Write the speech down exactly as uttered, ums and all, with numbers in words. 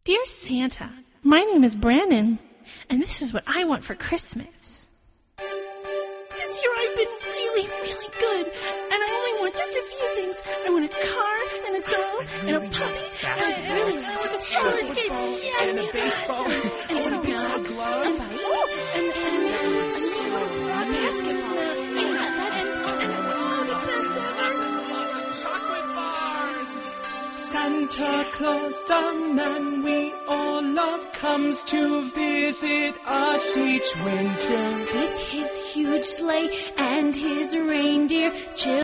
Dear Santa, my name is Brandon, and this is what I want for Christmas. This year I've been really, really good, and I only want just a few things. I want a car, and a doll, and a puppy, and I really I want some roller skates, yeah, and a baseball, and I want a baseball glove, and and and and a basketball, yeah, that and and all the best ever. lots of chocolate bars. Santa Claus, the man we all love, comes to visit us each winter. With his huge sleigh and his reindeer,